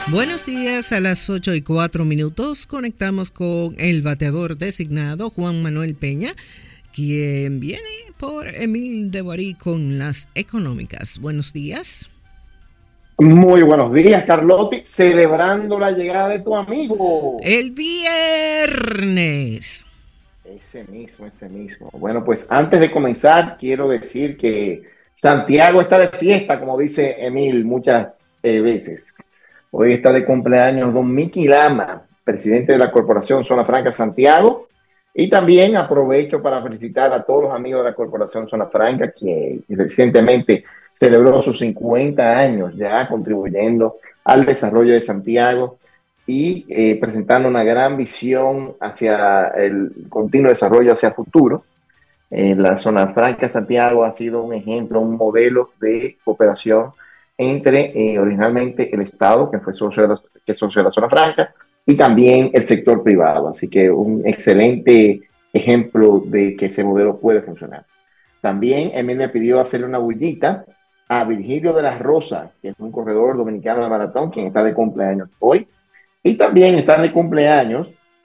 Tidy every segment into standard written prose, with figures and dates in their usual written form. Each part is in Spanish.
Buenos días, a las 8:04 conectamos con el bateador designado Juan Manuel Peña, quien viene por Emil de Borí con las económicas. Buenos días. Muy buenos días, Carlotti, celebrando la llegada de tu amigo. El viernes. Ese mismo. Bueno, pues antes de comenzar, quiero decir que Santiago está de fiesta, como dice Emil muchas veces. Hoy está de cumpleaños don Miki Lama, presidente de la Corporación Zona Franca Santiago. Y también aprovecho para felicitar a todos los amigos de la Corporación Zona Franca que recientemente celebró sus 50 años ya contribuyendo al desarrollo de Santiago y presentando una gran visión hacia el continuo desarrollo hacia el futuro. La Zona Franca Santiago ha sido un ejemplo, un modelo de cooperación entre originalmente el Estado, que fue socio de la Zona Franca, y también el sector privado. Así que un excelente ejemplo de que ese modelo puede funcionar. También Emil me pidió hacerle una bullita a Virgilio de las Rosas, que es un corredor dominicano de maratón, quien está de cumpleaños hoy. Y también están de cumpleaños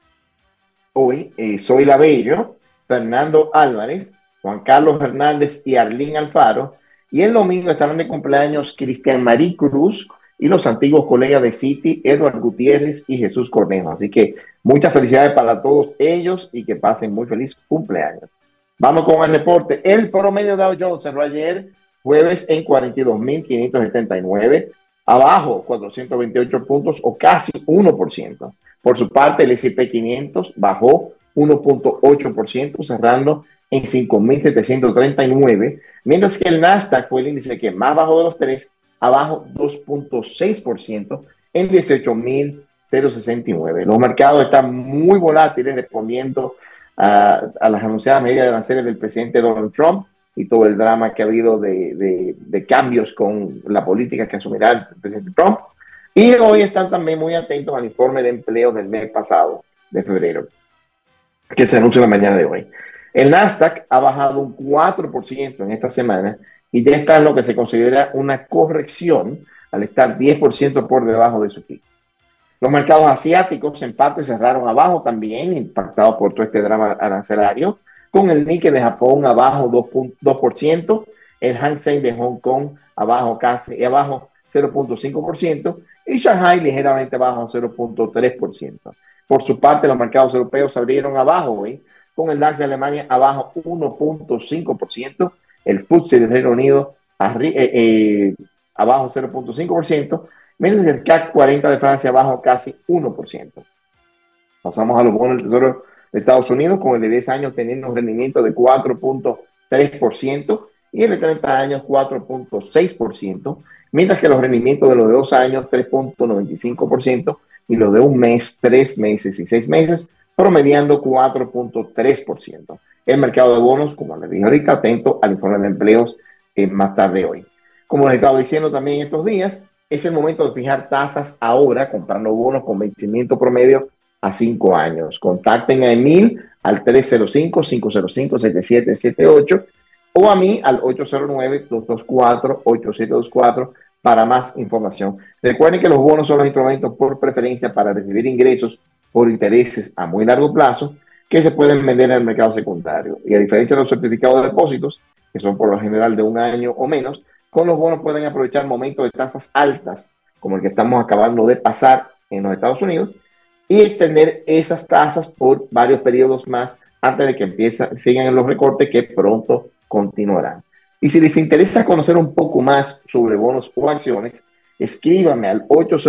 hoy Soy Labello, Fernando Álvarez, Juan Carlos Hernández y Arlín Alfaro. Y el domingo estarán de cumpleaños Cristian Marí Cruz y los antiguos colegas de City, Eduardo Gutiérrez y Jesús Cornejo. Así que muchas felicidades para todos ellos y que pasen muy feliz cumpleaños. Vamos con el reporte. El promedio Dow Jones cerró ayer jueves en 42.579, abajo 428 puntos o casi 1%. Por su parte, el S&P 500 bajó 1.8%, cerrando en 5.739, mientras que el Nasdaq fue el índice que más bajó de los tres, abajo 2.6% en 18.069. Los mercados están muy volátiles respondiendo a las anunciadas medidas aranceles del presidente Donald Trump y todo el drama que ha habido de cambios con la política que asumirá el presidente Trump. Y hoy están también muy atentos al informe de empleo del mes pasado, de febrero, que se anuncia en la mañana de hoy. El Nasdaq ha bajado un 4% en esta semana y ya está en lo que se considera una corrección al estar 10% por debajo de su pico. Los mercados asiáticos en parte cerraron abajo también, impactados por todo este drama arancelario, con el Nikkei de Japón abajo 2%, el Hang Seng de Hong Kong abajo 0.5% y Shanghai ligeramente abajo 0.3%. Por su parte, los mercados europeos se abrieron abajo hoy, con el DAX de Alemania abajo 1.5%, el FTSE del Reino Unido abajo 0.5%, mientras que el CAC 40 de Francia abajo casi 1%. Pasamos a los bonos del Tesoro de Estados Unidos, con el de 10 años teniendo un rendimiento de 4.3% y el de 30 años 4.6%, mientras que los rendimientos de los de 2 años 3.95% y los de un mes, 3 meses y 6 meses promediando 4.3%. El mercado de bonos, como les dije ahorita, atento al informe de empleos más tarde hoy. Como les estaba diciendo también estos días, es el momento de fijar tasas ahora, comprando bonos con vencimiento promedio a 5 años. Contacten a Emil al 305-505-7778 o a mí al 809-224-8724 para más información. Recuerden que los bonos son los instrumentos por preferencia para recibir ingresos por intereses a muy largo plazo que se pueden vender en el mercado secundario. Y a diferencia de los certificados de depósitos, que son por lo general de 1 año o menos, con los bonos pueden aprovechar momentos de tasas altas, como el que estamos acabando de pasar en los Estados Unidos, y extender esas tasas por varios periodos más antes de que sigan en los recortes que pronto continuarán. Y si les interesa conocer un poco más sobre bonos o acciones, escríbanme al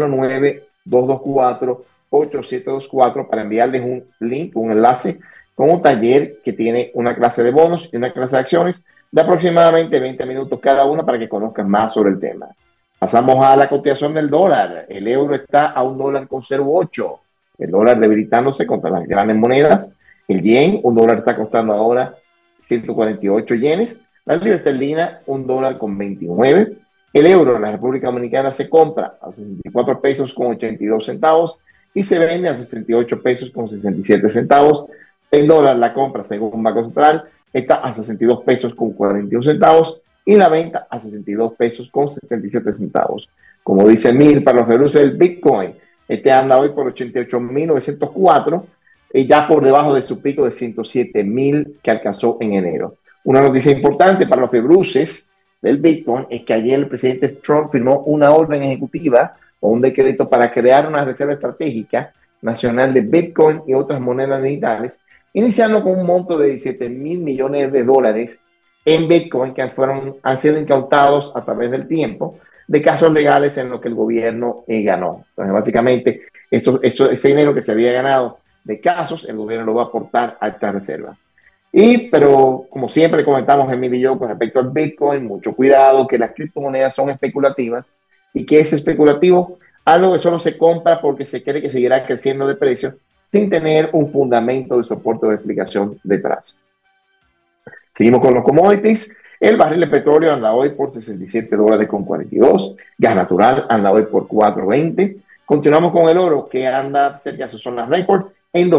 809-224-8724 para enviarles un link, un enlace con un taller que tiene una clase de bonos y una clase de acciones de aproximadamente 20 minutos cada una para que conozcan más sobre el tema. Pasamos a la cotización del dólar. El euro está a $1.08. El dólar debilitándose contra las grandes monedas. El yen, un dólar está costando ahora 148 yenes. La libra esterlina, $1.29. El euro en la República Dominicana se compra a 64 pesos con 82 centavos y se vende a 68 pesos con 67 centavos. El dólar, la compra según Banco Central, está a 62 pesos con 41 centavos y la venta a 62 pesos con 77 centavos. Como dice Emil, para los februz del Bitcoin, este anda hoy por 88.904, y ya por debajo de su pico de 107.000 que alcanzó en enero. Una noticia importante para los februces del Bitcoin es que ayer el presidente Trump firmó una orden ejecutiva o un decreto para crear una reserva estratégica nacional de Bitcoin y otras monedas digitales, iniciando con un monto de 17.000 millones de dólares en Bitcoin que han sido incautados a través del tiempo de casos legales en los que el gobierno ganó. Entonces, básicamente, ese dinero que se había ganado de casos, el gobierno lo va a aportar a esta reserva. Pero como siempre comentamos Emilio y yo con respecto al Bitcoin, mucho cuidado, que las criptomonedas son especulativas y que es especulativo algo que solo se compra porque se cree que seguirá creciendo de precio sin tener un fundamento de soporte o de explicación detrás. Seguimos con los commodities. El barril de petróleo anda hoy por $67.42. Gas natural anda hoy por $4.20. Continuamos con el oro, que anda cerca de su zona récord en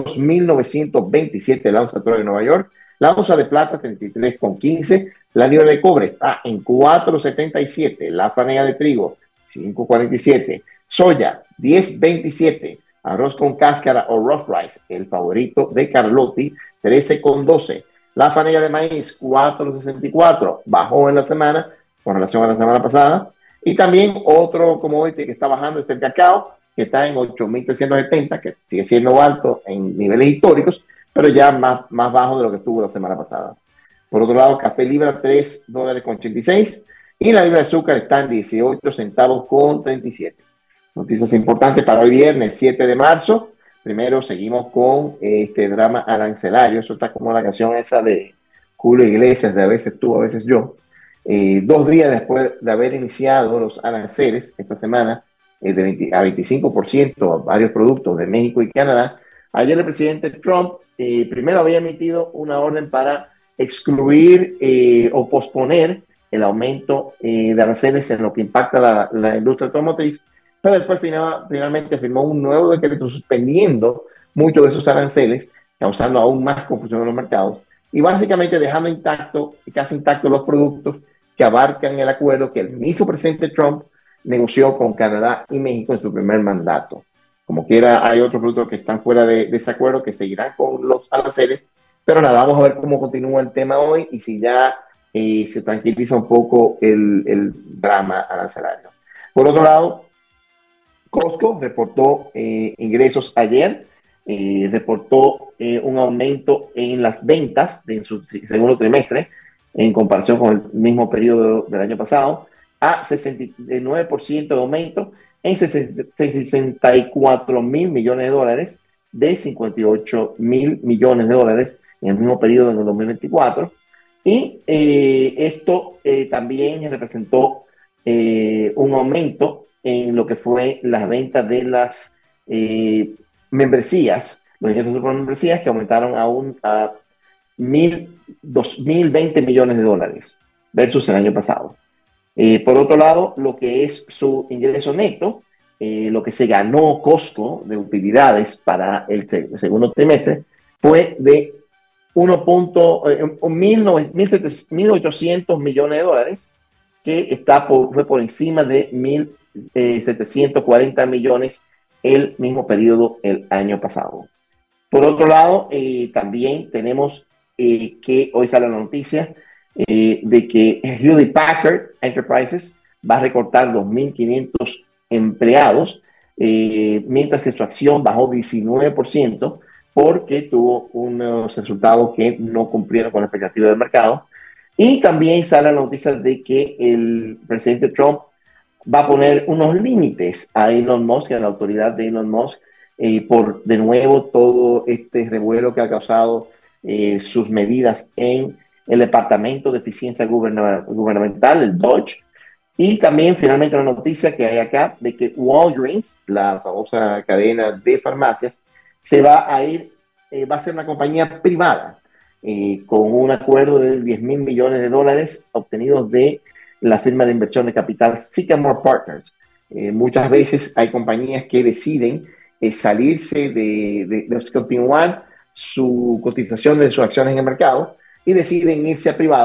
2.927 la onza de petróleo de Nueva York. La onza de plata, 33.15. La libra de cobre está en 4.77. La panela de trigo, 5.47. Soya, 10.27. Arroz con cáscara o rough rice, el favorito de Carlotti, 13.12. La fanilla de maíz, 4.64, bajó en la semana con relación a la semana pasada. Y también otro commodity que está bajando es el cacao, que está en 8.370, que sigue siendo alto en niveles históricos, pero ya más bajo de lo que estuvo la semana pasada. Por otro lado, café libra, $3.86, y la libra de azúcar está en 18 centavos con 37. Noticias importantes para hoy viernes 7 de marzo. Primero seguimos con este drama arancelario. Eso está como la canción esa de Julio Iglesias, de a veces tú, a veces yo. 2 días después de haber iniciado los aranceles esta semana a 25% a varios productos de México y Canadá, ayer el presidente Trump primero había emitido una orden para excluir o posponer el aumento de aranceles en lo que impacta la industria automotriz, pero después finalmente firmó un nuevo decreto suspendiendo muchos de esos aranceles, causando aún más confusión en los mercados, y básicamente dejando casi intactos los productos que abarcan el acuerdo que el mismo presidente Trump negoció con Canadá y México en su primer mandato. Como quiera, hay otros productos que están fuera de ese acuerdo que seguirán con los aranceles, pero nada, vamos a ver cómo continúa el tema hoy y si ya se tranquiliza un poco el drama arancelario. Por otro lado, Costco reportó ingresos ayer, reportó un aumento en las ventas en su segundo trimestre en comparación con el mismo periodo del año pasado, a 69% de aumento en 64 mil millones de dólares de 58 mil millones de dólares en el mismo periodo en el 2024. Y esto también representó un aumento en lo que fue las ventas de las membresías, los ingresos por membresías, que aumentaron a 2.020 millones de dólares versus el año pasado. Por otro lado, lo que es su ingreso neto, lo que se ganó Costco de utilidades para el segundo trimestre, fue de 1.800 millones de dólares, que fue por encima de 1.740 millones el mismo periodo el año pasado. Por otro lado, también tenemos que hoy sale la noticia de que Hewlett Packard Enterprises va a recortar 2.500 empleados, mientras que su acción bajó 19% porque tuvo unos resultados que no cumplieron con la expectativa del mercado. Y también sale la noticia de que el presidente Trump va a poner unos límites a Elon Musk, a la autoridad de Elon Musk, por de nuevo todo este revuelo que ha causado sus medidas en el Departamento de Eficiencia Gubernamental, el DOGE. Y también finalmente la noticia que hay acá de que Walgreens, la famosa cadena de farmacias, va a ser una compañía privada con un acuerdo de 10.000 millones de dólares obtenidos de la firma de inversión de capital Sycamore Partners. Muchas veces hay compañías que deciden salirse de continuar su cotización de sus acciones en el mercado y deciden irse a privado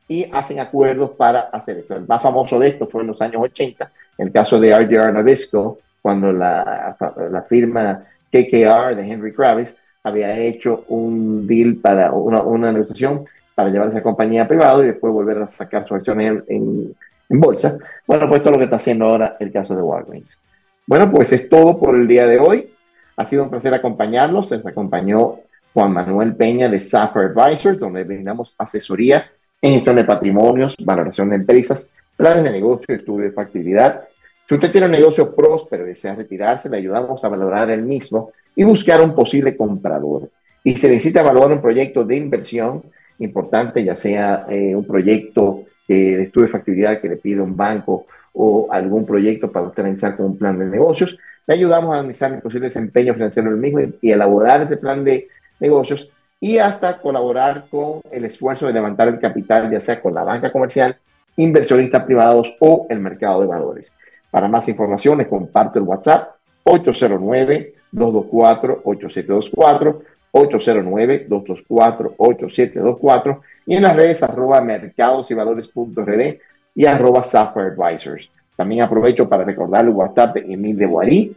y hacen acuerdos para hacer esto. El más famoso de estos fue en los años 80, el caso de RJR Nabisco, cuando la firma KKR de Henry Kravis había hecho un deal para una negociación para llevar esa compañía privada y después volver a sacar sus acciones en bolsa. Bueno, pues esto es lo que está haciendo ahora el caso de Walgreens. Bueno, pues es todo por el día de hoy. Ha sido un placer acompañarlos. Les acompañó Juan Manuel Peña de Sapphire Advisors, donde brindamos asesoría en gestión de patrimonios, valoración de empresas, planes de negocio, estudio de factibilidad. Si usted tiene un negocio próspero y desea retirarse, le ayudamos a valorar el mismo y buscar un posible comprador. Y se necesita evaluar un proyecto de inversión importante, ya sea un proyecto de estudio de factibilidad que le pide un banco o algún proyecto para usted realizar con un plan de negocios. Le ayudamos a analizar el posible desempeño financiero del mismo y elaborar este plan de negocios y hasta colaborar con el esfuerzo de levantar el capital, ya sea con la banca comercial, inversionistas privados o el mercado de valores. Para más información, les comparto el WhatsApp 809-224-8724, 809-224-8724 y en las redes @mercadosyvalores.rd y @Sapphire Advisors. También aprovecho para recordar el WhatsApp de Emil de Boirí,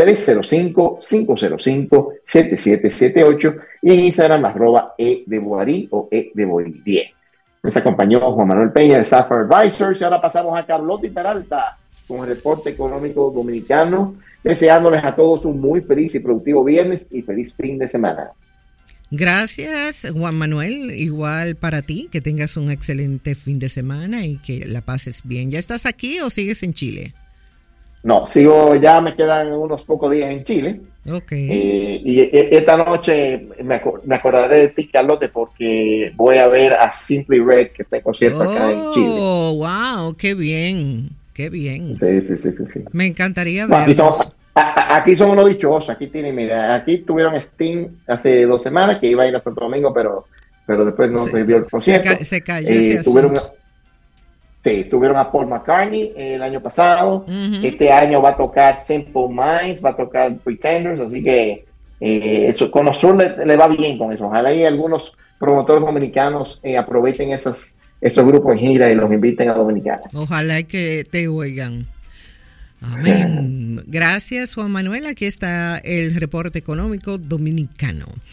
305-505-7778 y en Instagram @edeboirí o edeboirí. Nos acompañó Juan Manuel Peña de Sapphire Advisors y ahora pasamos a Carlota y Peralta con el reporte económico dominicano, deseándoles a todos un muy feliz y productivo viernes y feliz fin de semana. Gracias, Juan Manuel. Igual para ti, que tengas un excelente fin de semana y que la pases bien. ¿Ya estás aquí o sigues en Chile? No, ya me quedan unos pocos días en Chile. Ok. Y esta noche me acordaré de ti, Carlote, porque voy a ver a Simply Red, que está en concierto acá en Chile. ¡Oh, wow! ¡Qué bien! ¡Qué bien! Sí. Me encantaría verlos. Aquí son unos dichosos. Aquí tuvieron Sting hace 2 semanas, que iba a ir a Santo Domingo, pero después no se dio el concierto. Se cayó ese asunto. Tuvieron a Paul McCartney el año pasado. Uh-huh. Este año va a tocar Simple Minds, va a tocar Pretenders, así que con Osur le va bien con eso. Ojalá y algunos promotores dominicanos aprovechen esos grupos en gira y los inviten a Dominicana. Ojalá que te oigan. Amén. Gracias, Juan Manuel. Aquí está el reporte económico dominicano.